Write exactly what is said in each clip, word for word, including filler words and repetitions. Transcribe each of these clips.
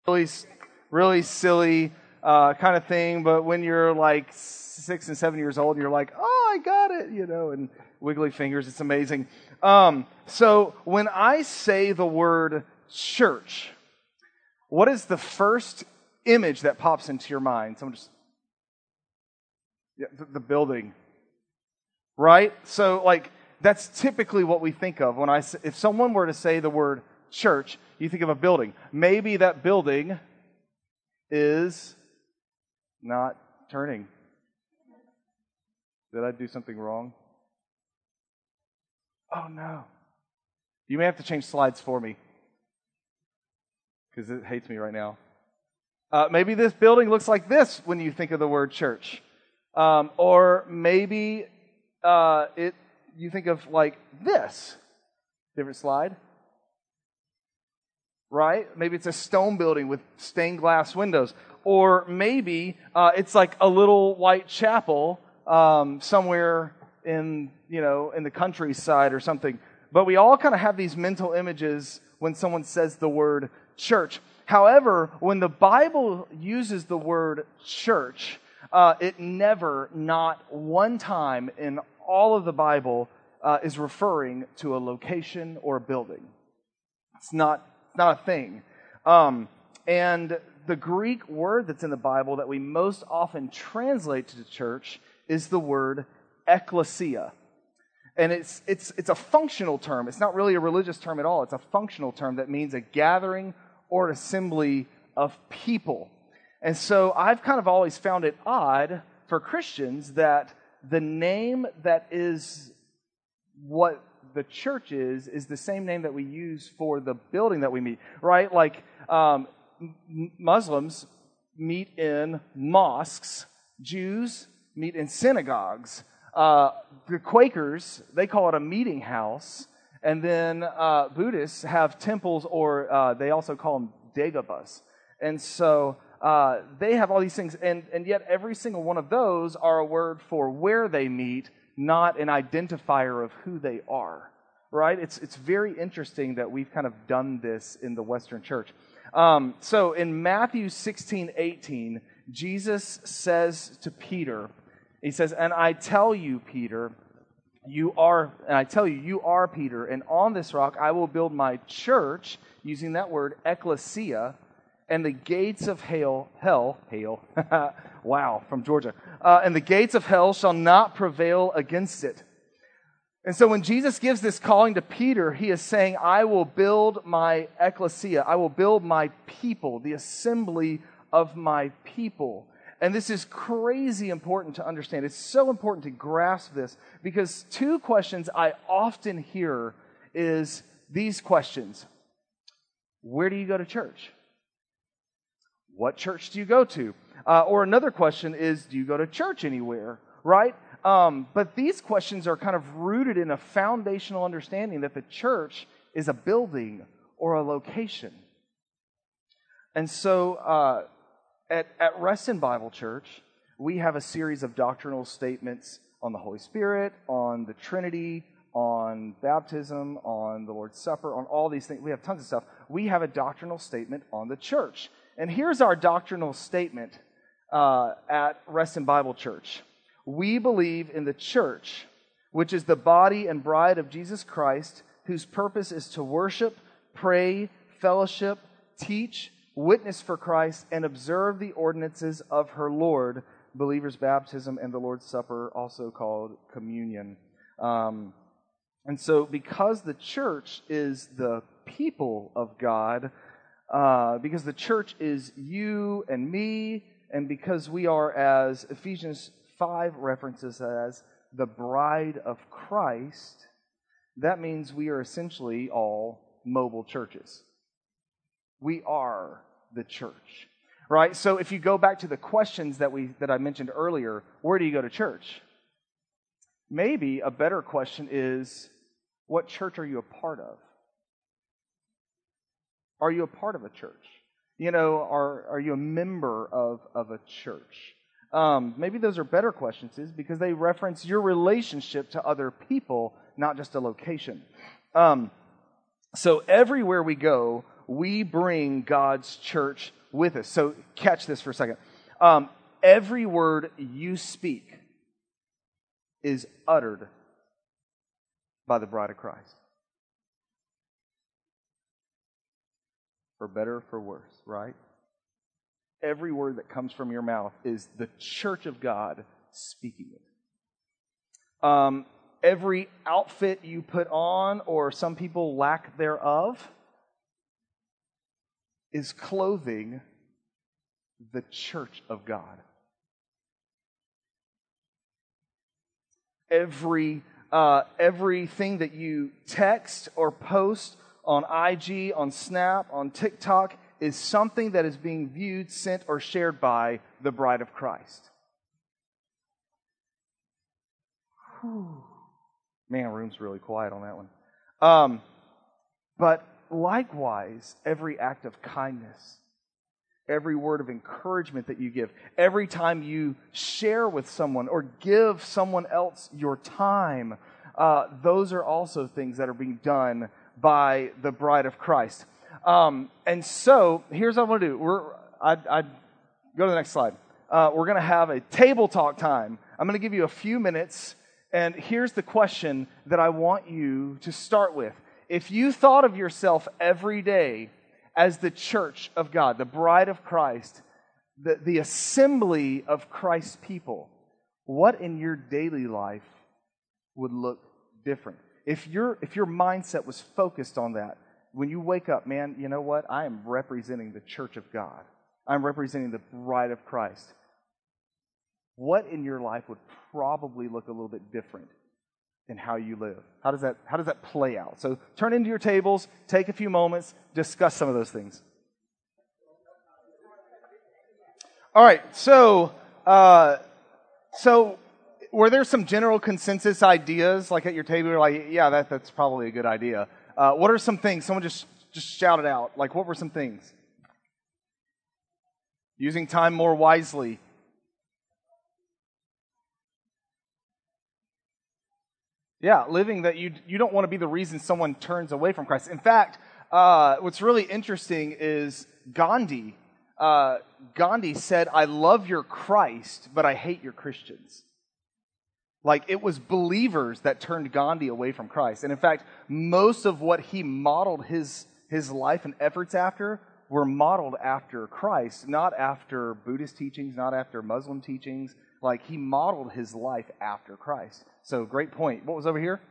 really, really silly uh, kind of thing. But when you're like six and seven years old, you're like, oh, I got it, you know, and wiggly fingers. It's amazing. Um, so when I say the word church, what is the first image that pops into your mind? Someone just, yeah, the, the building, right? So like that's typically what we think of when I, if someone were to say the word church, you think of a building. Maybe that building is not turning. Did I do something wrong? Oh no. You may have to change slides for me because it hates me right now. Uh, maybe this building looks like this when you think of the word church. Um, or maybe uh, it you think of like this. Different slide. Right? Maybe it's a stone building with stained glass windows. Or maybe uh, it's like a little white chapel um, somewhere in, you know, in the countryside or something. But we all kind of have these mental images when someone says the word church. However, when the Bible uses the word church, uh, it never, not one time in all of the Bible, uh, is referring to a location or a building. It's not not a thing. Um, and the Greek word that's in the Bible that we most often translate to the church is the word ekklesia. And it's it's it's a functional term. It's not really a religious term at all. It's a functional term that means a gathering or an assembly of people. And so I've kind of always found it odd for Christians that the name that is what the church is, is the same name that we use for the building that we meet, right? Like um, Muslims meet in mosques, Jews meet in synagogues, uh, the Quakers, they call it a meeting house, and then uh, Buddhists have temples, or uh, they also call them dagobas. And so uh, they have all these things, and, and yet every single one of those are a word for where they meet, not an identifier of who they are, right? It's it's very interesting that we've kind of done this in the Western church. Um, so in Matthew sixteen eighteen, Jesus says to Peter, he says, and I tell you, Peter, you are, and I tell you, you are Peter, and on this rock I will build my church, using that word, ekklesia, and the gates of hell, hell, hell, wow, from Georgia, uh, and the gates of hell shall not prevail against it. And so when Jesus gives this calling to Peter, he is saying, I will build my ekklesia, I will build my people, the assembly of my people. And this is crazy important to understand. It's so important to grasp this, because two questions I often hear is these questions. Where do you go to church? What church do you go to? Uh, or another question is, do you go to church anywhere? Right? Um, but these questions are kind of rooted in a foundational understanding that the church is a building or a location. And so uh, at, at Reston Bible Church, we have a series of doctrinal statements on the Holy Spirit, on the Trinity, on baptism, on the Lord's Supper, on all these things. We have tons of stuff. We have a doctrinal statement on the church. And here's our doctrinal statement uh, at Reston Bible Church. We believe in the church, which is the body and bride of Jesus Christ, whose purpose is to worship, pray, fellowship, teach, witness for Christ, and observe the ordinances of her Lord, believers' baptism and the Lord's Supper, also called communion. Um, and so because the church is the people of God, uh, because the church is you and me, and because we are, as Ephesians five references as, the bride of Christ, that means we are essentially all mobile churches. We are the church, right? So if you go back to the questions that we that I mentioned earlier, where do you go to church? Maybe a better question is, what church are you a part of? Are you a part of a church? You know, are are you a member of, of a church? Um, maybe those are better questions, is because they reference your relationship to other people, not just a location. Um, so everywhere we go, we bring God's church with us. So catch this for a second. Um, every word you speak is uttered by the bride of Christ. For better or for worse, right? Every word that comes from your mouth is the church of God speaking it. Um, every outfit you put on, or some people lack thereof, is clothing the church of God. Every uh, everything that you text or post on I G, on Snap, on TikTok is something that is being viewed, sent, or shared by the bride of Christ. Whew. Man, room's really quiet on that one. Um, but likewise, every act of kindness, every word of encouragement that you give, every time you share with someone or give someone else your time, uh, those are also things that are being done by the bride of Christ. Um, and so, here's what I'm going to do. We're, I'd, I'd go to the next slide. Uh, we're going to have a table talk time. I'm going to give you a few minutes, and here's the question that I want you to start with. If you thought of yourself every day as the church of God, the bride of Christ, the, the assembly of Christ's people, what in your daily life would look different? If your if your mindset was focused on that, when you wake up, man, you know what? I am representing the church of God. I'm representing the bride of Christ. What in your life would probably look a little bit different in how you live? How does that how does that play out? So turn into your tables, take a few moments, discuss some of those things. All right, so uh, so were there some general consensus ideas, like at your table, you're like, yeah, that that's probably a good idea. Uh, what are some things? Someone just just shout it out. Like, what were some things? Using time more wisely. Yeah, living that you you don't want to be the reason someone turns away from Christ. In fact, uh, what's really interesting is Gandhi. Uh, Gandhi said, "I love your Christ, but I hate your Christians." Like, it was believers that turned Gandhi away from Christ. And in fact, most of what he modeled his, his life and efforts after were modeled after Christ, not after Buddhist teachings, not after Muslim teachings. Like, he modeled his life after Christ. So, great point. What was over here?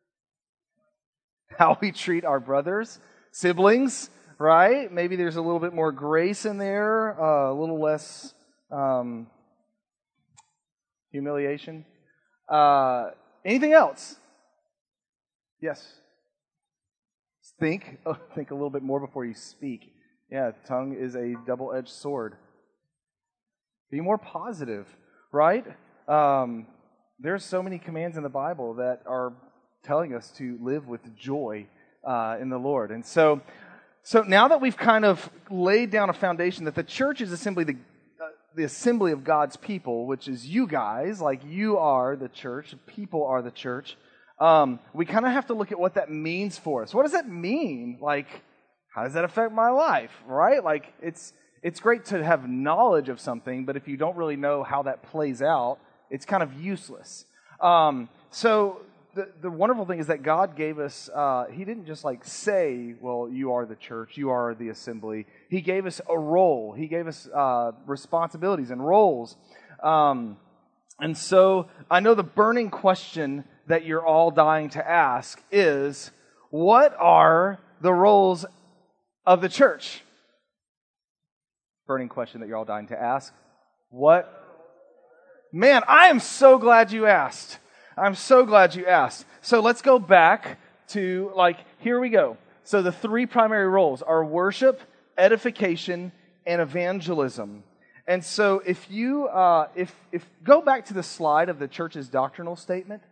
How we treat our brothers, siblings, right? Maybe there's a little bit more grace in there, uh, a little less um, humiliation. Uh, anything else? Yes. Think. Oh, think a little bit more before you speak. Yeah, tongue is a double-edged sword. Be more positive, right? Um, there's so many commands in the Bible that are telling us to live with joy uh, in the Lord. And so, so now that we've kind of laid down a foundation that the church is simply the the assembly of God's people, which is you guys, like you are the church, people are the church, um, we kind of have to look at what that means for us. What does that mean? Like, how does that affect my life, right? Like, it's it's great to have knowledge of something, but if you don't really know how that plays out, it's kind of useless. Um, so the, the wonderful thing is that God gave us, uh, He didn't just like say, well, you are the church, you are the assembly. He gave us a role. He gave us uh, responsibilities and roles. Um, and so I know the burning question that you're all dying to ask is, what are the roles of the church? Burning question that you're all dying to ask. What? Man, I am so glad you asked. I'm so glad you asked. So let's go back to, like, here we go. So the three primary roles are worship, edification, and evangelism. And so if you, uh, if if go back to the slide of the church's doctrinal statement,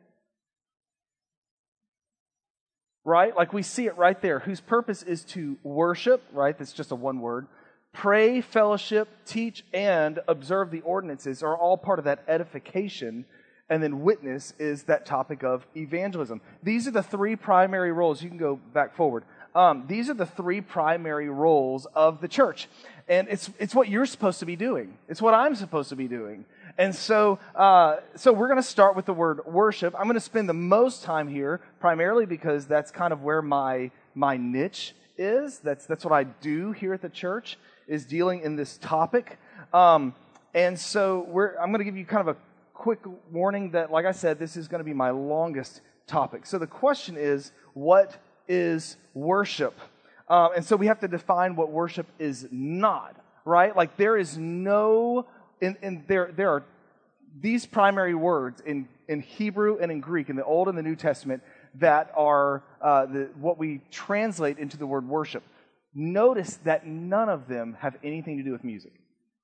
right? Like we see it right there, whose purpose is to worship, right? That's just a one word. Pray, fellowship, teach, and observe the ordinances are all part of that edification. And then witness is that topic of evangelism. These are the three primary roles. You can go back forward. Um, these are the three primary roles of the church. And it's it's what you're supposed to be doing. It's what I'm supposed to be doing. And so uh, so we're going to start with the word worship. I'm going to spend the most time here, primarily because that's kind of where my my niche is. That's that's what I do here at the church, is dealing in this topic. Um, and so we're I'm going to give you kind of a quick warning that, like I said, this is going to be my longest topic. So the question is, what is worship? Uh, and so we have to define what worship is not, right? Like there is no, in, in there there are these primary words in, in Hebrew and in Greek, in the Old and the New Testament, that are uh, the, what we translate into the word worship. Notice that none of them have anything to do with music.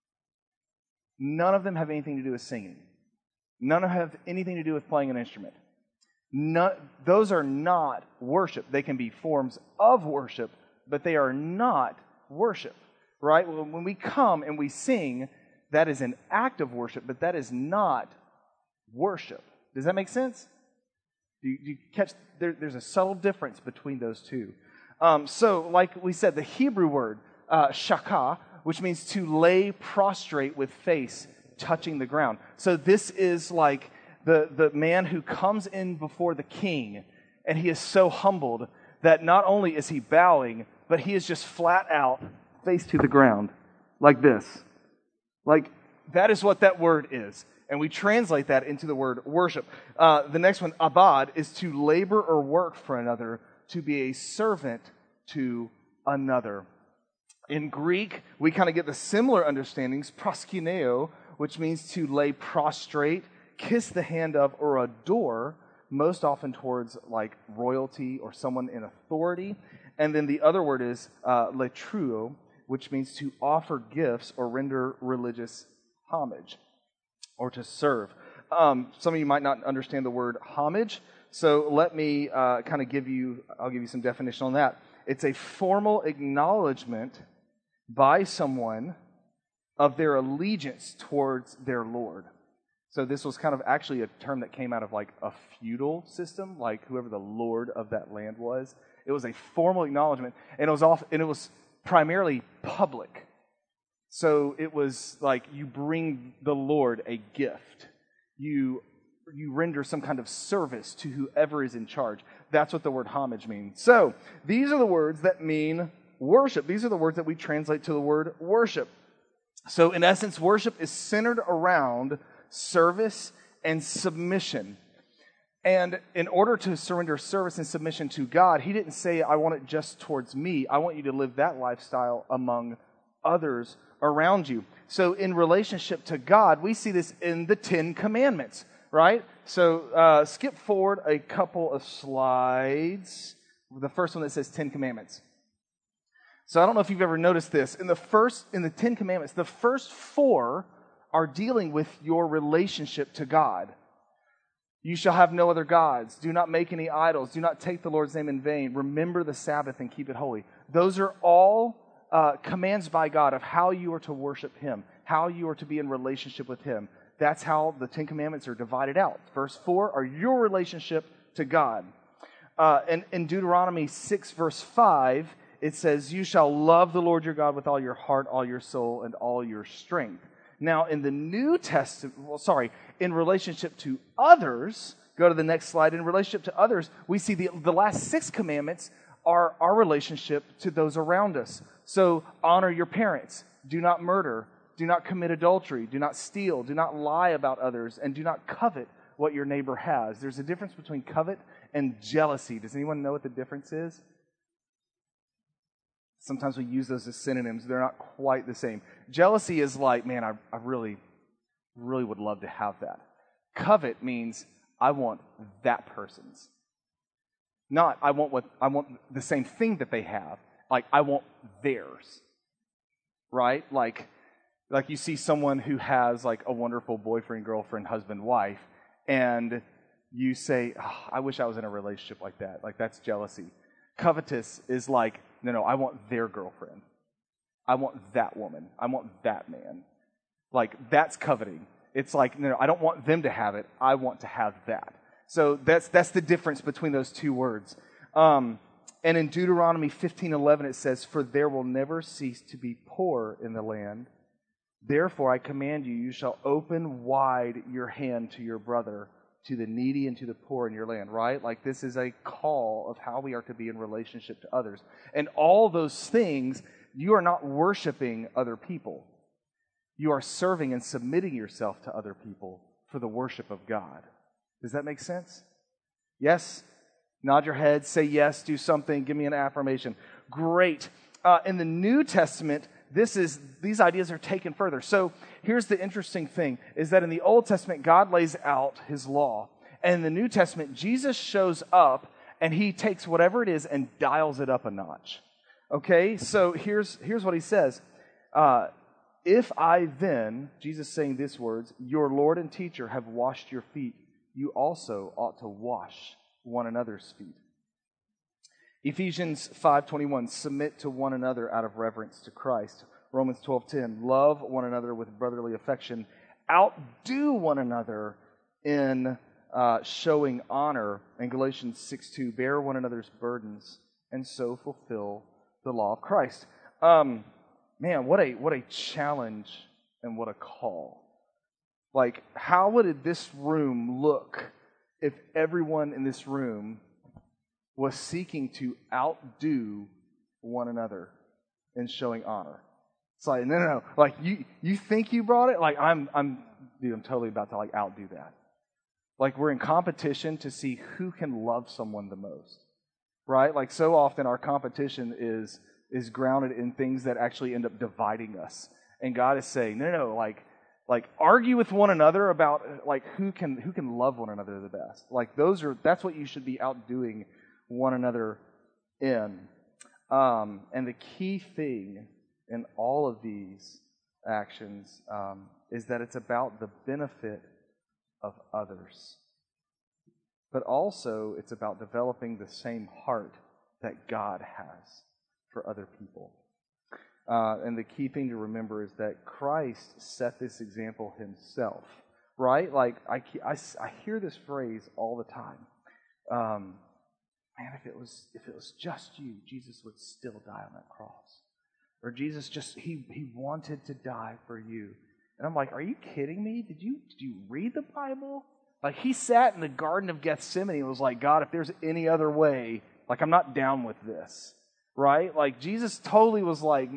None of them have anything to do with singing. None of them have anything to do with playing an instrument. None, those are not worship. They can be forms of worship, but they are not worship, right? When we come and we sing, that is an act of worship, but that is not worship. Does that make sense? Do you, do you catch? There, there's a subtle difference between those two. Um, so, like we said, the Hebrew word, uh, shakah, which means to lay prostrate with face touching the ground. So this is like the, the man who comes in before the king, and he is so humbled that not only is he bowing, but he is just flat out, face to the ground, like this. Like, that is what that word is. And we translate that into the word worship. Uh, the next one, abad, is to labor or work for another, to be a servant to another. In Greek, we kind of get the similar understandings, proskuneo, which means to lay prostrate, kiss the hand of, or adore, most often towards like royalty or someone in authority. And then the other word is uh, letruo, which means to offer gifts or render religious homage, or to serve. Um, some of you might not understand the word homage, so let me uh, kind of give you, I'll give you some definition on that. It's a formal acknowledgement by someone of their allegiance towards their Lord. So this was kind of actually a term that came out of like a feudal system, like whoever the lord of that land was. It was a formal acknowledgement, and it was off, and it was primarily public. So it was like you bring the Lord a gift. You you render some kind of service to whoever is in charge. That's what the word homage means. So these are the words that mean worship. These are the words that we translate to the word worship. So in essence, worship is centered around service and submission. And in order to surrender service and submission to God, he didn't say, I want it just towards me. I want you to live that lifestyle among others around you. So in relationship to God, we see this in the Ten Commandments, right? So uh, skip forward a couple of slides. The first one that says Ten Commandments. So I don't know if you've ever noticed this. In the first, in the Ten Commandments, the first four are dealing with your relationship to God. You shall have no other gods. Do not make any idols. Do not take the Lord's name in vain. Remember the Sabbath and keep it holy. Those are all uh, commands by God of how you are to worship Him, how you are to be in relationship with Him. That's how the Ten Commandments are divided out. Verse four are your relationship to God. Uh, and in Deuteronomy six, verse five, it says, you shall love the Lord your God with all your heart, all your soul, and all your strength. Now, in the New Testament, well, sorry, in relationship to others, go to the next slide. In relationship to others, we see the, the last six commandments are our relationship to those around us. So, honor your parents, do not murder, do not commit adultery, do not steal, do not lie about others, and do not covet what your neighbor has. There's a difference between covet and jealousy. Does anyone know what the difference is? Sometimes we use those as synonyms. They're not quite the same. Jealousy is like, man, I, I really, really would love to have that. Covet means I want that person's. Not I want what I want the same thing that they have. Like I want theirs. Right? Like, like you see someone who has like a wonderful boyfriend, girlfriend, husband, wife, and you say, oh, I wish I was in a relationship like that. Like that's jealousy. Covetous is like, no, no, I want their girlfriend. I want that woman. I want that man. Like, that's coveting. It's like, no, no, I don't want them to have it. I want to have that. So that's that's the difference between those two words. Um, And in Deuteronomy fifteen eleven it says, "For there will never cease to be poor in the land. Therefore I command you, you shall open wide your hand to your brother, to the needy and to the poor in your land," right? Like this is a call of how we are to be in relationship to others. And all those things, you are not worshiping other people. You are serving and submitting yourself to other people for the worship of God. Does that make sense? Yes? Nod your head, say yes, do something, give me an affirmation. Great. Uh, in the New Testament, this is these ideas are taken further. So here's the interesting thing, is that in the Old Testament, God lays out His law. And in the New Testament, Jesus shows up and He takes whatever it is and dials it up a notch. Okay, so here's, here's what He says. Uh, If I then, Jesus saying these words, your Lord and teacher have washed your feet, you also ought to wash one another's feet. Ephesians five twenty-one, submit to one another out of reverence to Christ. Romans twelve ten, love one another with brotherly affection. Outdo one another in uh, showing honor. And Galatians six two, bear one another's burdens and so fulfill the law of Christ. Um, man, what a what a challenge and what a call. Like, how would this room look if everyone in this room was seeking to outdo one another in showing honor? It's like, no, no, no. Like, you, you think you brought it? Like, I'm, I'm, dude, I'm totally about to, like, outdo that. Like, we're in competition to see who can love someone the most, right? Like, so often our competition is, is grounded in things that actually end up dividing us. And God is saying, no, no, no, like, like, argue with one another about, like, who can, who can love one another the best. Like, those are, that's what you should be outdoing one another in. Um, and the key thing in all of these actions um, is that it's about the benefit of others. But also, it's about developing the same heart that God has for other people. Uh, and the key thing to remember is that Christ set this example Himself, right? Like, I, I, I hear this phrase all the time. Um, Man, if it was if it was just you, Jesus would still die on that cross. Or Jesus just, he, he wanted to die for you. And I'm like, are you kidding me? Did you did you read the Bible? Like, He sat in the Garden of Gethsemane and was like, God, if there's any other way, like, I'm not down with this. Right? Like, Jesus totally was like,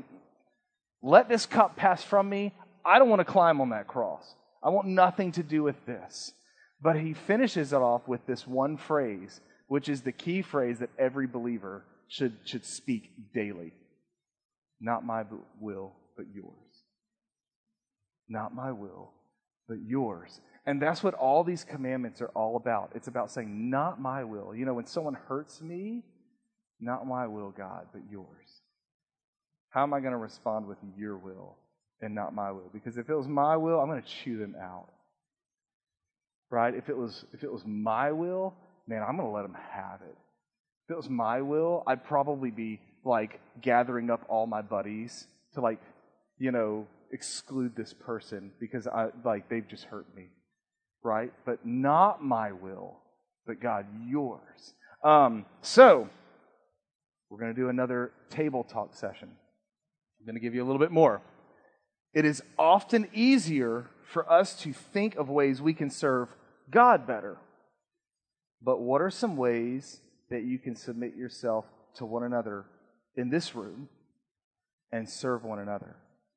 let this cup pass from me. I don't want to climb on that cross. I want nothing to do with this. But He finishes it off with this one phrase, which is the key phrase that every believer should, should speak daily. Not my will, but yours. Not my will, but yours. And that's what all these commandments are all about. It's about saying, not my will. You know, when someone hurts me, not my will, God, but yours. How am I going to respond with your will and not my will? Because if it was my will, I'm going to chew them out. Right? If it was, if it was my will, man, I'm going to let them have it. If it was my will, I'd probably be, like, gathering up all my buddies to, like, you know, exclude this person because, I like, they've just hurt me, right? But not my will, but, God, yours. Um, so, we're going to do another table talk session. I'm going to give you a little bit more. It is often easier for us to think of ways we can serve God better. But what are some ways that you can submit yourself to one another in this room and serve one another?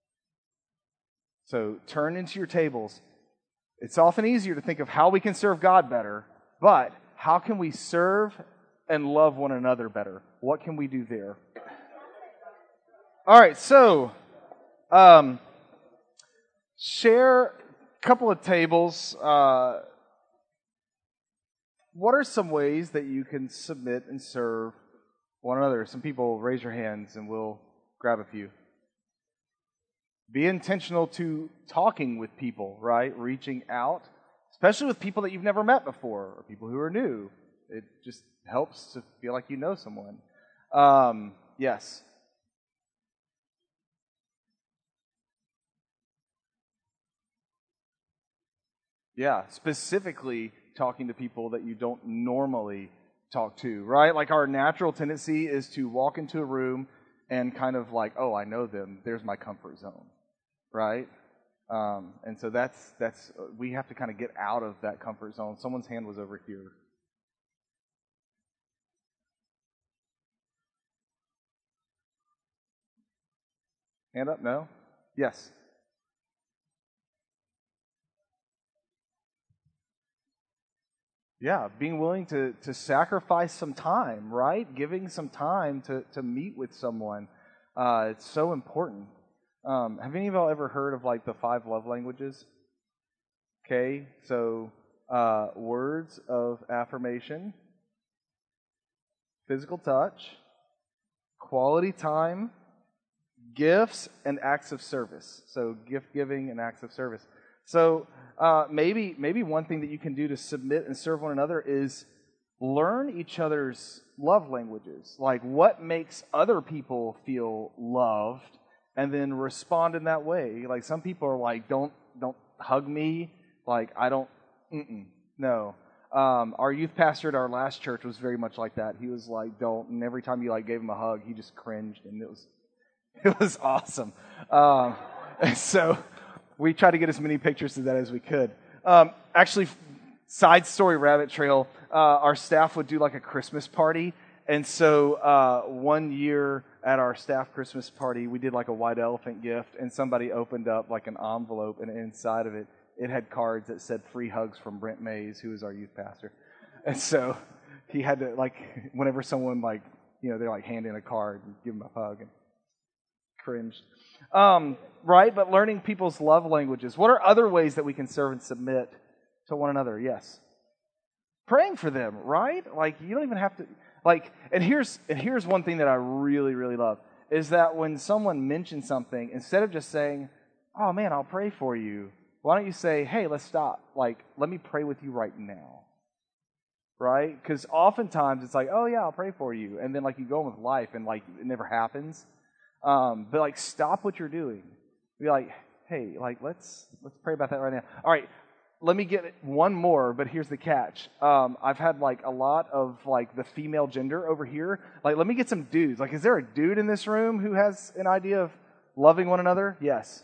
So turn into your tables. It's often easier to think of how we can serve God better, but how can we serve and love one another better? What can we do there? All right, so um, share a couple of tables. Uh, What are some ways that you can submit and serve one another? Some people, raise your hands and we'll grab a few. Be intentional to talking with people, right? Reaching out, especially with people that you've never met before or people who are new. It just helps to feel like you know someone. Um, yes. Yeah, specifically talking to people that you don't normally talk to, right? Like our natural tendency is to walk into a room and kind of like, oh, I know them. There's my comfort zone, right? Um, and so that's that's we have to kind of get out of that comfort zone. Someone's hand was over here. Hand up? No? Yes. Yeah, being willing to, to sacrifice some time, right? Giving some time to, to meet with someone. Uh, it's so important. Um, have any of y'all ever heard of like the five love languages? Okay, so uh, words of affirmation, physical touch, quality time, gifts, and acts of service. So gift giving and acts of service. So uh, maybe maybe one thing that you can do to submit and serve one another is learn each other's love languages. Like what makes other people feel loved, and then respond in that way. Like some people are like, don't don't hug me. Like I don't. Mm-mm, no. Um, our youth pastor at our last church was very much like that. He was like, don't. And every time you like gave him a hug, he just cringed, and it was it was awesome. Um, and so. We tried to get as many pictures of that as we could. Um, actually, side story, rabbit trail, uh, our staff would do like a Christmas party. And so uh, one year at our staff Christmas party, we did like a white elephant gift. And somebody opened up like an envelope, and inside of it, it had cards that said free hugs from Brent Mays, who is our youth pastor. And so he had to, like, whenever someone, like, you know, they're like handing a card and give him a hug. And cringed. Um, right? But learning people's love languages. What are other ways that we can serve and submit to one another? Yes. Praying for them, right? Like you don't even have to like and here's and here's one thing that I really, really love is that when someone mentions something, instead of just saying, oh man, I'll pray for you, why don't you say, hey, let's stop. Like, let me pray with you right now. Right? Because oftentimes it's like, oh yeah, I'll pray for you. And then like you go on with life and like it never happens. Um, but like, stop what you're doing. Be like, hey, like let's let's pray about that right now. All right, let me get one more. But here's the catch. Um, I've had like a lot of like the female gender over here. Like, let me get some dudes. Like, is there a dude in this room who has an idea of loving one another? Yes.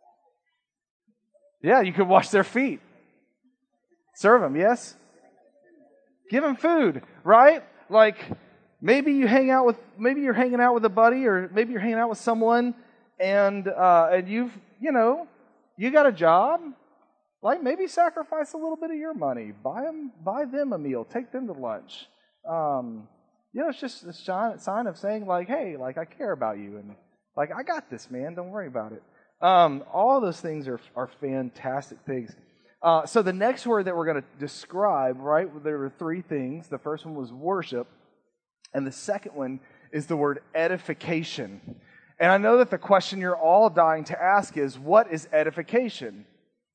Yeah, you could wash their feet, serve them. Yes. Give them food, right? Like. Maybe you hang out with, maybe you're hanging out with a buddy, or maybe you're hanging out with someone, and uh, and you've, you know, you got a job. Like maybe sacrifice a little bit of your money, buy them, buy them a meal, take them to lunch. Um, you know, it's just a sign of saying like, hey, like I care about you, and like I got this, man. Don't worry about it. Um, all those things are are fantastic things. Uh, so the next word that we're going to describe, right? There were three things. The first one was worship. And the second one is the word edification. And I know that the question you're all dying to ask is, what is edification?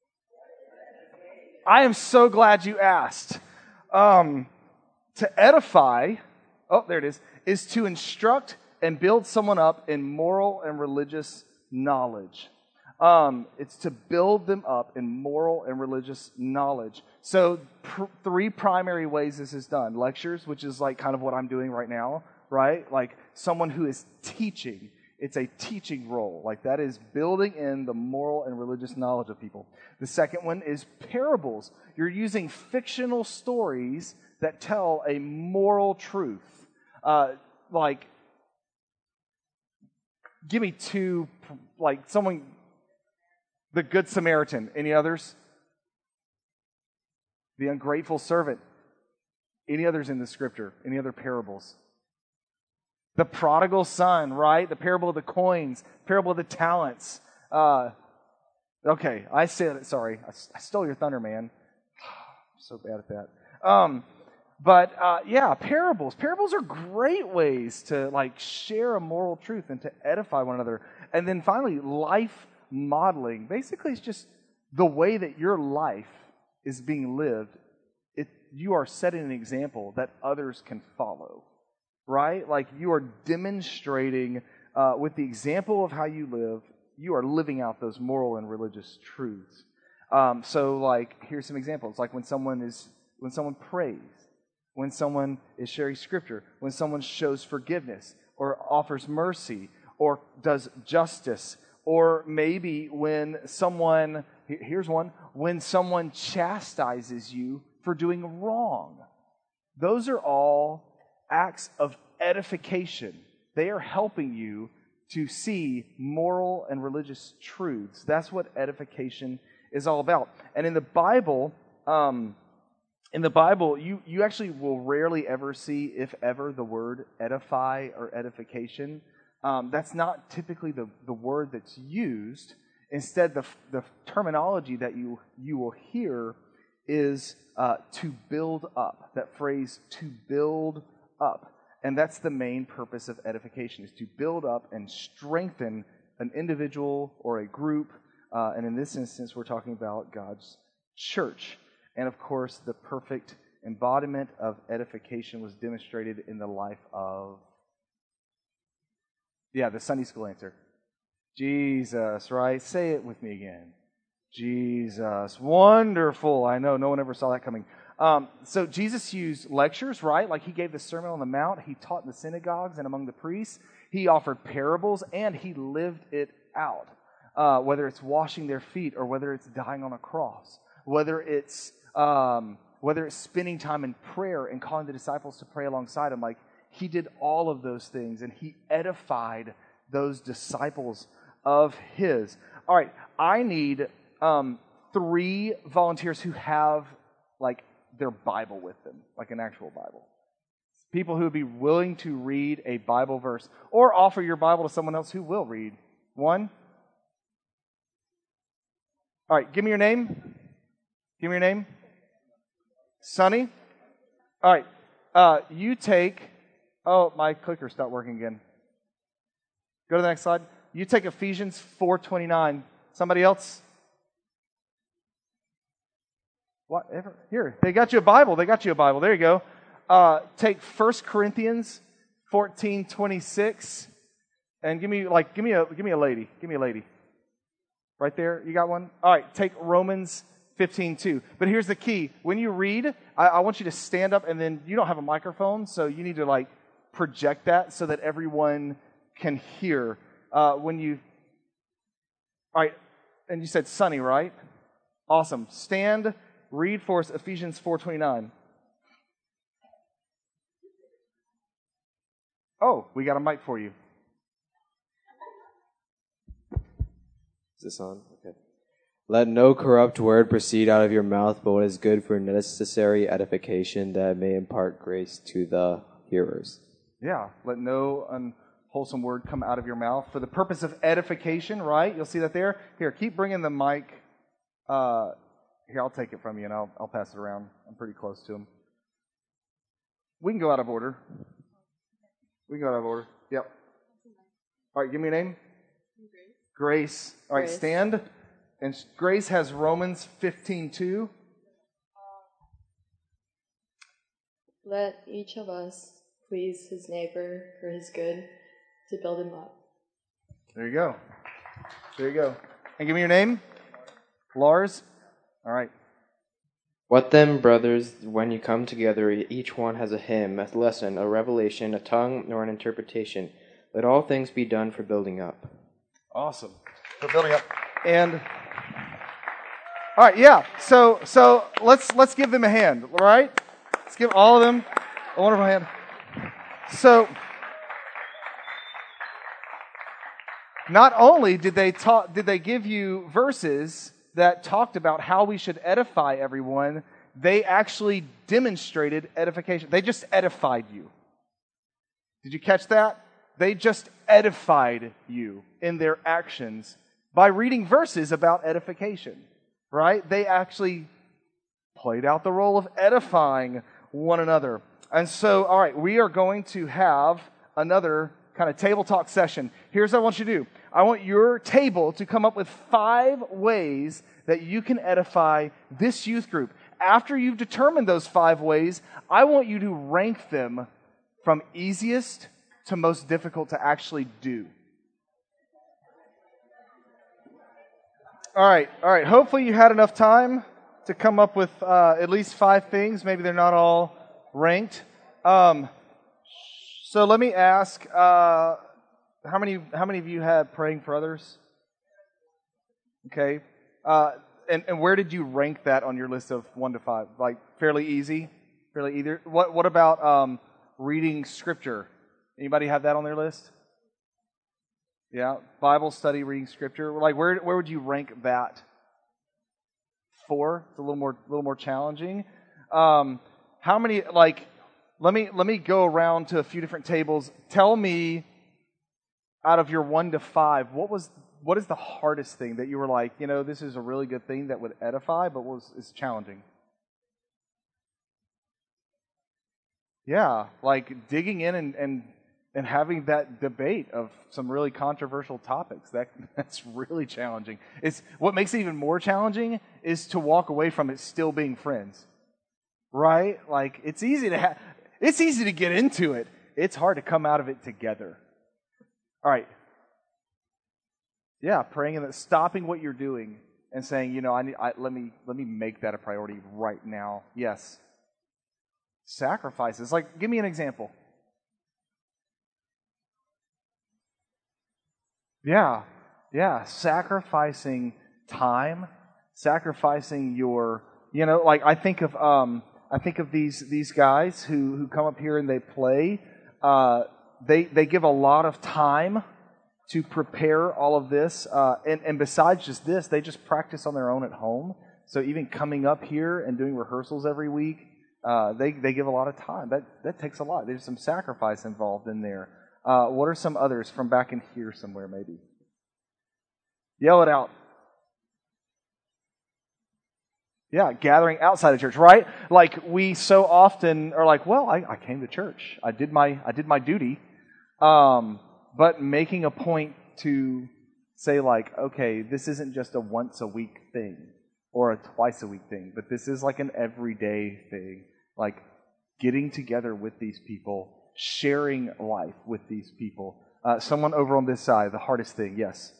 I am so glad you asked. Um, to edify, oh, there it is, is to instruct and build someone up in moral and religious knowledge. Um, it's to build them up in moral and religious knowledge. So pr- three primary ways this is done. Lectures, which is like kind of what I'm doing right now, right? Like someone who is teaching. It's a teaching role. Like that is building in the moral and religious knowledge of people. The second one is parables. You're using fictional stories that tell a moral truth. Uh, like, give me two, like someone... The Good Samaritan. Any others? The ungrateful servant. Any others in the scripture? Any other parables? The prodigal son, right? The parable of the coins. Parable of the talents. Uh, okay, I said it. Sorry. I, I stole your thunder, man. I'm so bad at that. Um, but uh, yeah, parables. Parables are great ways to like share a moral truth and to edify one another. And then finally, life modeling. Basically, it's just the way that your life is being lived. It, you are setting an example that others can follow, right? Like you are demonstrating uh, with the example of how you live, you are living out those moral and religious truths. Um, so, like, here's some examples. Like when someone is when someone prays, when someone is sharing scripture, when someone shows forgiveness or offers mercy or does justice, or maybe when someone, here's one, when someone chastises you for doing wrong. Those are all acts of edification. They are helping you to see moral and religious truths. That's what edification is all about. And in the Bible, um, in the Bible, you, you actually will rarely ever see, if ever, the word edify or edification. Um, that's not typically the, the word that's used. Instead, the, the terminology that you, you will hear is uh, to build up. That phrase, to build up. And that's the main purpose of edification, is to build up and strengthen an individual or a group. Uh, and in this instance, we're talking about God's church. And of course, the perfect embodiment of edification was demonstrated in the life of, yeah, the Sunday school answer. Jesus, right? Say it with me again. Jesus. Wonderful. I know, no one ever saw that coming. Um, so Jesus used lectures, right? Like he gave the Sermon on the Mount. He taught in the synagogues and among the priests. He offered parables, and he lived it out. Uh, whether it's washing their feet, or whether it's dying on a cross, whether it's um, whether it's spending time in prayer and calling the disciples to pray alongside him. Like, he did all of those things, and he edified those disciples of his. All right, I need um, three volunteers who have like their Bible with them, like an actual Bible. People who would be willing to read a Bible verse, or offer your Bible to someone else who will read. One. All right, give me your name. Give me your name. Sonny. All right, uh, you take, oh, my clicker stopped working again. Go to the next slide. You take Ephesians four twenty-nine. Somebody else? Whatever. Here, they got you a Bible. They got you a Bible. There you go. Uh, take First Corinthians fourteen twenty-six, and give me like give me a give me a lady. Give me a lady. Right there, you got one? All right, take Romans fifteen two. But here's the key. When you read, I, I want you to stand up, and then you don't have a microphone, so you need to like project that so that everyone can hear. Uh, when you, all right, and you said Sunny, right? Awesome. Stand, read for us Ephesians four twenty-nine. Oh, we got a mic for you. Is this on? Okay. Let no corrupt word proceed out of your mouth, but what is good for necessary edification, that it may impart grace to the hearers. Yeah, let no unwholesome word come out of your mouth for the purpose of edification, right? You'll see that there. Here, keep bringing the mic. Uh, here, I'll take it from you, and I'll, I'll pass it around. I'm pretty close to him. We can go out of order. We can go out of order. Yep. All right, give me your name. Grace. All right, Grace. Stand. And Grace has Romans fifteen two. Let each of us please his neighbor for his good, to build him up. There you go. There you go. And give me your name. Lars. All right. What then, brothers, when you come together, each one has a hymn, a lesson, a revelation, a tongue, or an interpretation. Let all things be done for building up. Awesome. For building up. And all right, yeah. So so let's let's give them a hand, all right? Let's give all of them a wonderful hand. So not only did they talk did they give you verses that talked about how we should edify everyone, they actually demonstrated edification. They just edified you. Did you catch that? They just edified you in their actions by reading verses about edification, right? They actually played out the role of edifying one another. And so, all right, we are going to have another kind of table talk session. Here's what I want you to do. I want your table to come up with five ways that you can edify this youth group. After you've determined those five ways, I want you to rank them from easiest to most difficult to actually do. All right, all right. Hopefully you had enough time to come up with uh, at least five things. Maybe they're not all Ranked. Um, so let me ask, uh, how many how many of you had praying for others? Okay. Uh, and, and where did you rank that on your list of one to five? Like fairly easy? Fairly either. What what about um, reading scripture? Anybody have that on their list? Yeah. Bible study, reading scripture. Like where where would you rank that? Four. It's a little more a little more challenging. Um, how many like let me let me go around to a few different tables. Tell me out of your one to five, what was what is the hardest thing that you were like, you know, this is a really good thing that would edify, but was is challenging? Yeah, like digging in and, and and having that debate of some really controversial topics. That that's really challenging. It's what makes it even more challenging is to walk away from it still being friends. Right? Like it's easy to ha- it's easy to get into it. It's hard to come out of it together. All right. Yeah, praying and stopping what you're doing and saying, you know, I need I, let me let me make that a priority right now. Yes. Sacrifices. Like give me an example. Yeah, yeah, sacrificing time, sacrificing your, you know, like I think of, um, I think of these these guys who, who come up here and they play. Uh, they they give a lot of time to prepare all of this, uh, and and besides just this, they just practice on their own at home. So even coming up here and doing rehearsals every week, uh, they they give a lot of time. That that takes a lot. There's some sacrifice involved in there. Uh, what are some others from back in here somewhere, maybe? Yell it out. Yeah, gathering outside of church, right? Like we so often are like, well, I, I came to church. I did my I did my duty. Um, but making a point to say like, okay, this isn't just a once a week thing or a twice a week thing, but this is like an everyday thing. Like getting together with these people, sharing life with these people. Uh, someone over on this side, the hardest thing, yes.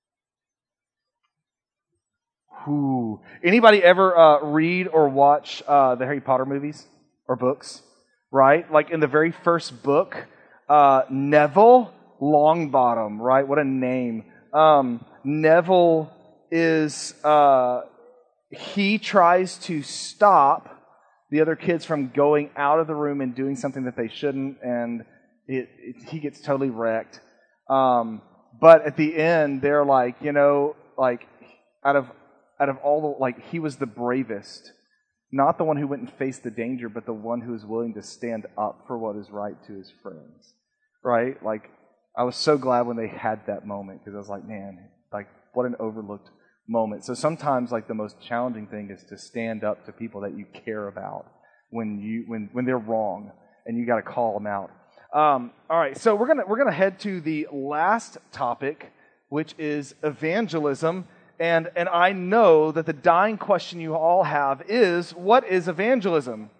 Ooh. Anybody ever uh, read or watch uh, the Harry Potter movies or books? Right? Like in the very first book, uh, Neville Longbottom, right? What a name. Um, Neville is, uh, he tries to stop the other kids from going out of the room and doing something that they shouldn't, and it, it, he gets totally wrecked. Um, but at the end, they're like, you know, like out of out of all the, like he was the bravest, not the one who went and faced the danger, but the one who was willing to stand up for what is right to his friends, right? Like I was so glad when they had that moment because I was like, man, like what an overlooked moment. So sometimes like the most challenging thing is to stand up to people that you care about when you when when they're wrong and you got to call them out. Um, all right, so we're gonna we're gonna head to the last topic, which is evangelism. And and I know that the dying question you all have is, what is evangelism?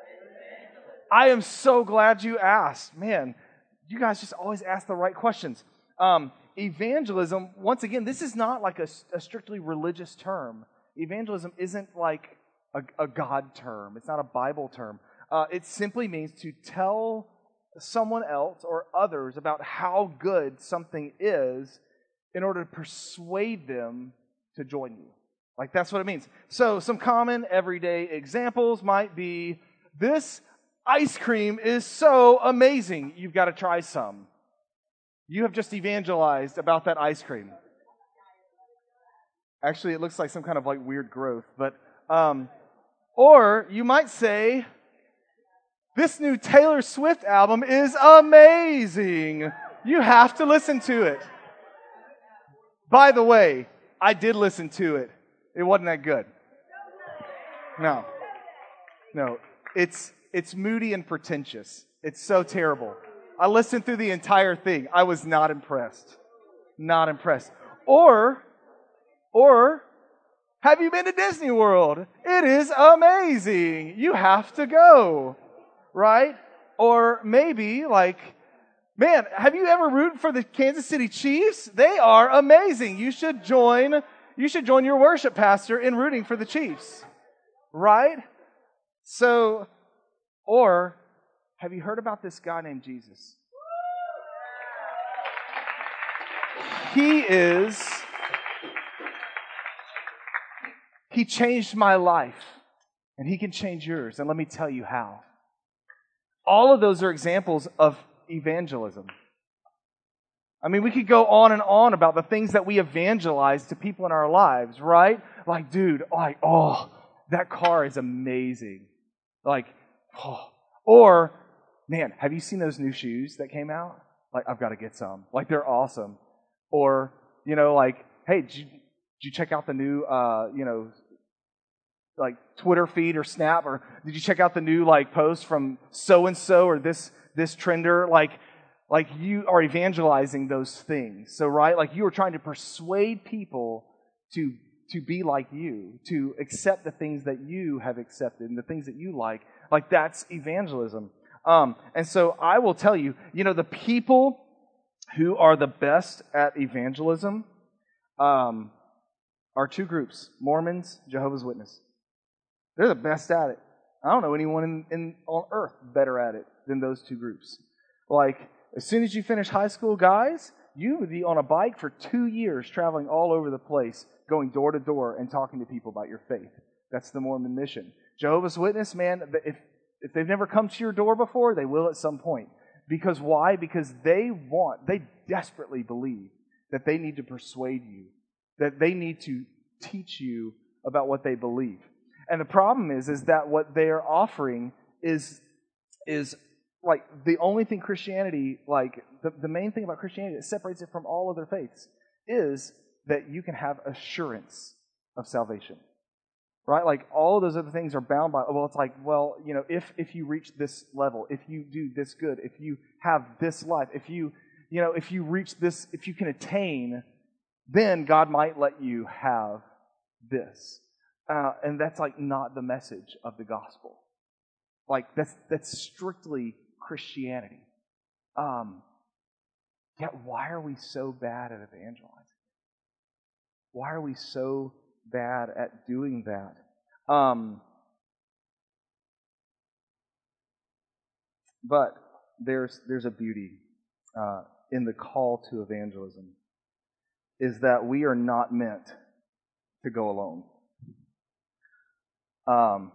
I am so glad you asked. Man, you guys just always ask the right questions. Um, Evangelism, once again, this is not like a, a strictly religious term. Evangelism isn't like a, a God term. It's not a Bible term. Uh, it simply means to tell someone else or others about how good something is in order to persuade them to join you. Like that's what it means. So some common everyday examples might be, this ice cream is so amazing, you've got to try some. You have just evangelized about that ice cream. Actually, it looks like some kind of like weird growth. But um, or you might say, this new Taylor Swift album is amazing. You have to listen to it. By the way, I did listen to it. It wasn't that good. No. No. It's it's moody and pretentious. It's so terrible. I listened through the entire thing. I was not impressed. Not impressed. Or, or, have you been to Disney World? It is amazing. You have to go. Right? Or maybe, like, man, have you ever rooted for the Kansas City Chiefs? They are amazing. You should join, you should join your worship pastor in rooting for the Chiefs. Right? So, Or, have you heard about this guy named Jesus? He is, he changed my life, and he can change yours. And let me tell you how. All of those are examples of evangelism. I mean, we could go on and on about the things that we evangelize to people in our lives, right? Like, dude, like, oh, that car is amazing. Like, oh. Or, man, have you seen those new shoes that came out? Like, I've got to get some. Like, they're awesome. Or, you know, like, hey, did you, did you check out the new, uh, you know, like Twitter feed or Snap? Or did you check out the new, like, post from so-and-so or this this trender? Like, like you are evangelizing those things. So, right, like you are trying to persuade people to to be like you, to accept the things that you have accepted and the things that you like. Like, that's evangelism. Um, and so I will tell you, you know, the people who are the best at evangelism um, are two groups, Mormons, Jehovah's Witnesses. They're the best at it. I don't know anyone in, in on earth better at it than those two groups. Like, as soon as you finish high school, guys, you would be on a bike for two years traveling all over the place, going door to door and talking to people about your faith. That's the Mormon mission. Jehovah's Witness, man, if, if they've never come to your door before, they will at some point. Because why? Because they want, they desperately believe that they need to persuade you, that they need to teach you about what they believe. And the problem is, is that what they are offering is, is like the only thing Christianity, like the, the main thing about Christianity that separates it from all other faiths is that you can have assurance of salvation. Right? Like, all of those other things are bound by, well, it's like, well, you know, if if you reach this level, if you do this good, if you have this life, if you, you know, if you reach this, if you can attain, then God might let you have this. Uh, and that's, like, not the message of the gospel. Like, that's that's strictly Christianity. Um, yet, why are we so bad at evangelizing? Why are we so bad at doing that? Um, but there's there's a beauty uh, in the call to evangelism, is that we are not meant to go alone. Um,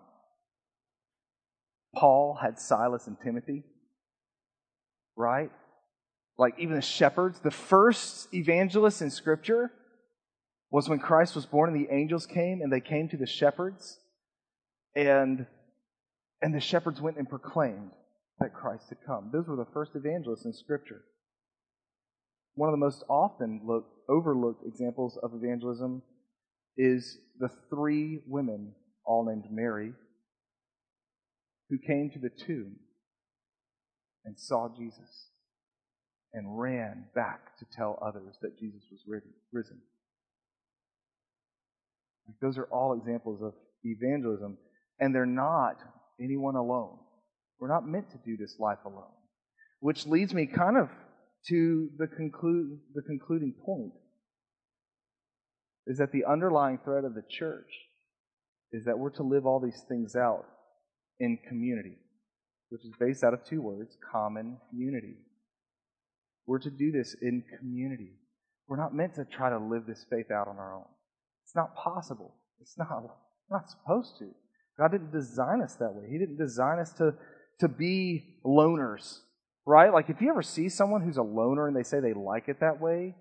Paul had Silas and Timothy, right? Like, even the shepherds, the first evangelists in Scripture was when Christ was born and the angels came and they came to the shepherds, and and the shepherds went and proclaimed that Christ had come. Those were the first evangelists in Scripture. One of the most often look, overlooked examples of evangelism is the three women, all named Mary, who came to the tomb and saw Jesus and ran back to tell others that Jesus was risen. Those are all examples of evangelism, and they're not anyone alone. We're not meant to do this life alone. Which leads me kind of to the conclude the concluding point, is that the underlying thread of the church is that we're to live all these things out in community, which is based out of two words, common unity. We're to do this in community. We're not meant to try to live this faith out on our own. It's not possible. It's not, we're not supposed to. God didn't design us that way. He didn't design us to, to be loners, right? Like, if you ever see someone who's a loner and they say they like it that way,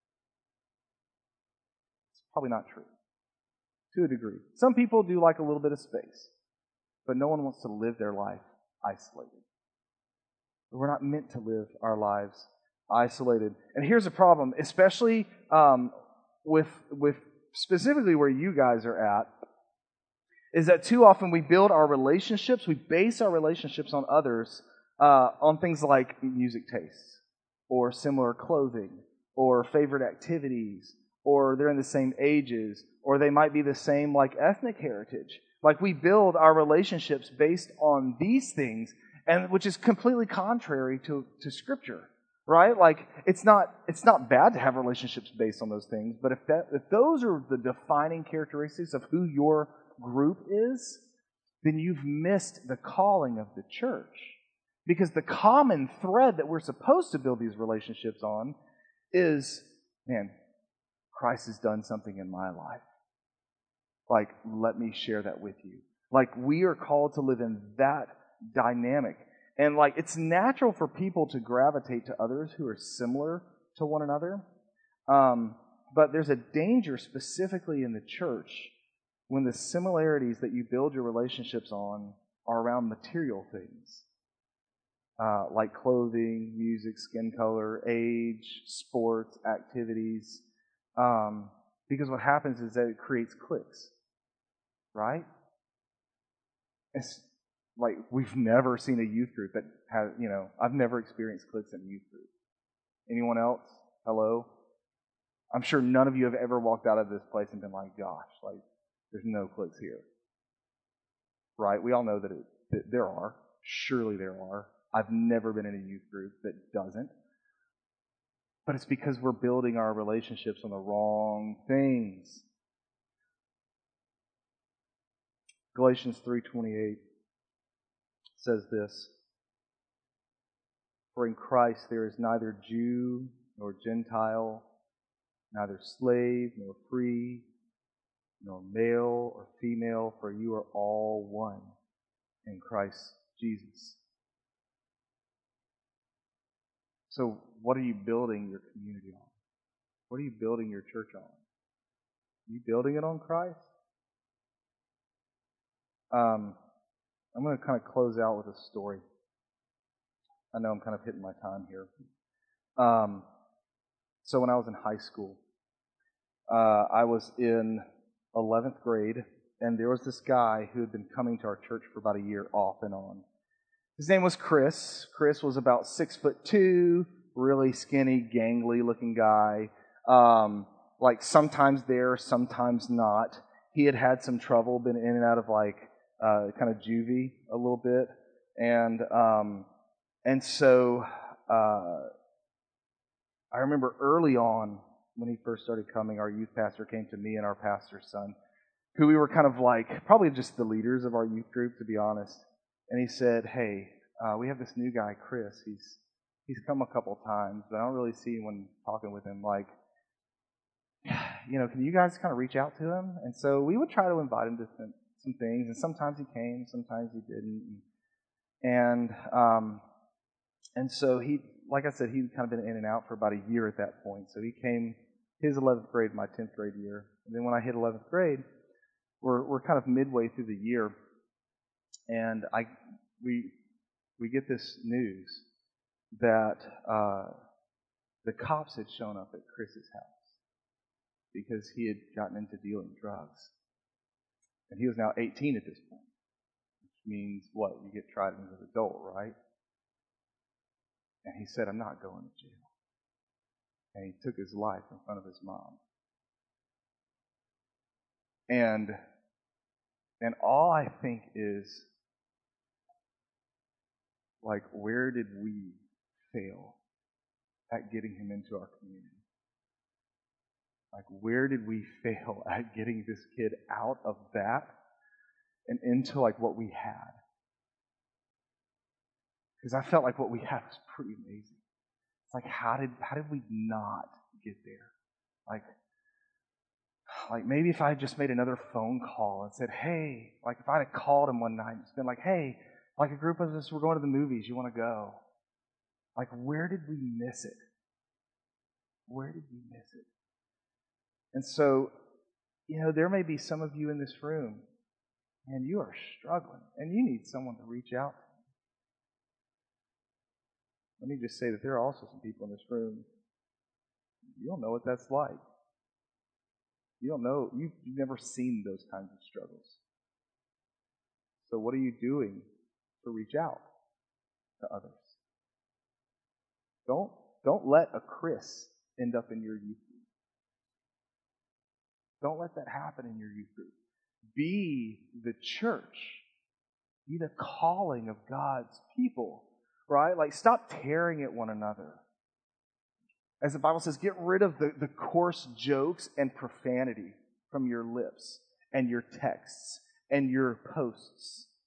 it's probably not true, to a degree. Some people do like a little bit of space, but no one wants to live their life isolated. We're not meant to live our lives isolated. And here's a problem, especially um, with with specifically where you guys are at, is that too often we build our relationships, we base our relationships on others uh, on things like music tastes, or similar clothing, or favorite activities, or they're in the same ages, or they might be the same, like, ethnic heritage. Like, we build our relationships based on these things, and which is completely contrary to, to Scripture, right? Like, it's not it's not bad to have relationships based on those things, but if that if those are the defining characteristics of who your group is, then you've missed the calling of the church. Because the common thread that we're supposed to build these relationships on is, man, Christ has done something in my life. Like, let me share that with you. Like, we are called to live in that dynamic. And, like, it's natural for people to gravitate to others who are similar to one another. Um, but there's a danger specifically in the church when the similarities that you build your relationships on are around material things. Uh, like clothing, music, skin color, age, sports, activities. Um, because what happens is that it creates cliques. Right? It's like we've never seen a youth group that has, you know, I've never experienced cliques in a youth group. Anyone else? Hello? I'm sure none of you have ever walked out of this place and been like, gosh, like, there's no cliques here. Right? We all know that, it, that there are. Surely there are. I've never been in a youth group that doesn't. But it's because we're building our relationships on the wrong things. Galatians three twenty-eight says this, "For in Christ there is neither Jew nor Gentile, neither slave nor free, nor male or female, for you are all one in Christ Jesus." So what are you building your community on? What are you building your church on? Are you building it on Christ? Um, I'm going to kind of close out with a story. I know I'm kind of hitting my time here. Um, so when I was in high school, uh, I was in eleventh grade, and there was this guy who had been coming to our church for about a year off and on. His name was Chris. Chris was about six foot two, really skinny, gangly looking guy. Um, like sometimes there, sometimes not. He had had some trouble, been in and out of like uh, kind of juvie a little bit, and um, and so uh, I remember early on when he first started coming, our youth pastor came to me and our pastor's son, who we were kind of like probably just the leaders of our youth group, to be honest. And he said, "Hey, uh, we have this new guy, Chris. He's he's come a couple times, but I don't really see anyone talking with him. Like, you know, can you guys kind of reach out to him?" And so we would try to invite him to some, some things, and sometimes he came, sometimes he didn't. And um, and so he, like I said, he'd kind of been in and out for about a year at that point. So he came his eleventh grade, my tenth grade year, and then when I hit eleventh grade, we're we're kind of midway through the year. And I, we, we get this news that uh, the cops had shown up at Chris's house because he had gotten into dealing drugs, and he was now eighteen at this point, which means what? You get tried as an adult, right? And he said, "I'm not going to jail," and he took his life in front of his mom. And and all I think is, like, where did we fail at getting him into our community? Like, where did we fail at getting this kid out of that and into, like, what we had? Because I felt like what we had was pretty amazing. It's like, how did how did we not get there? Like, like maybe if I had just made another phone call and said, "Hey," like if I had called him one night and just been like, "Hey, like a group of us, we're going to the movies. You want to go?" Like, where did we miss it? Where did we miss it? And so, you know, there may be some of you in this room, and you are struggling, and you need someone to reach out to. Let me just say that there are also some people in this room, you don't know what that's like. You don't know, you've, you've never seen those kinds of struggles. So what are you doing to reach out to others? Don't, don't let a Chris end up in your youth group. Don't let that happen in your youth group. Be the church. Be the calling of God's people, right? Like, stop tearing at one another. As the Bible says, get rid of the, the coarse jokes and profanity from your lips and your texts and your posts.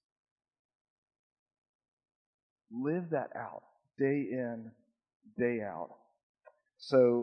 live that out day in, day out. So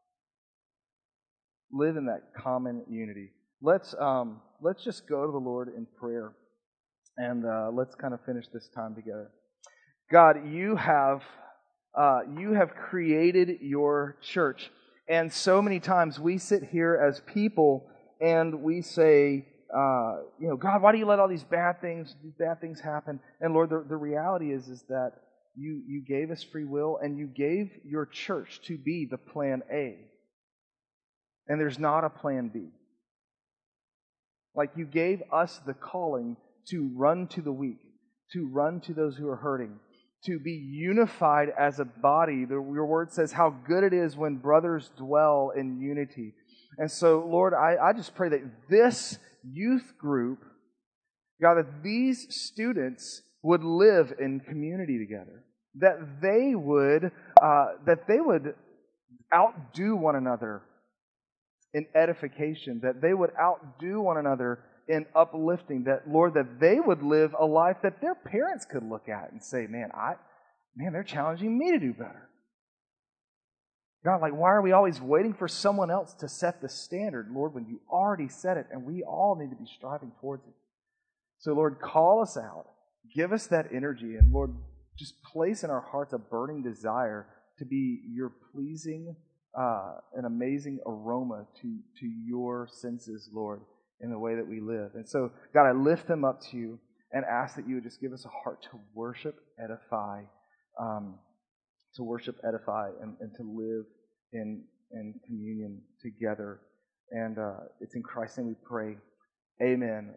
live in that common unity. Let's um, let's just go to the Lord in prayer, and uh, let's kind of finish this time together. God, you have uh, you have created your church, and so many times we sit here as people and we say, uh, you know, God, why do you let all these bad things these bad things happen? And Lord, the, the reality is is that you you gave us free will, and you gave your church to be the plan A, and there's not a plan B. Like you gave us the calling to run to the weak, to run to those who are hurting, to be unified as a body. The, your word says how good it is when brothers dwell in unity. And so, Lord, I, I just pray that this youth group, God, that these students would live in community together, that they would uh, that they would outdo one another in edification, that they would outdo one another in uplifting, that, Lord, that they would live a life that their parents could look at and say, man, I, man, they're challenging me to do better. God, like, why are we always waiting for someone else to set the standard, Lord, when you already set it, and we all need to be striving towards it? So, Lord, call us out. Give us that energy, and, Lord, just place in our hearts a burning desire to be your pleasing, uh, an amazing aroma to, to your senses, Lord, in the way that we live. And so, God, I lift them up to you and ask that you would just give us a heart to worship, edify, um, to worship, edify, and, and to live in, in communion together. And uh, it's in Christ's name we pray. Amen.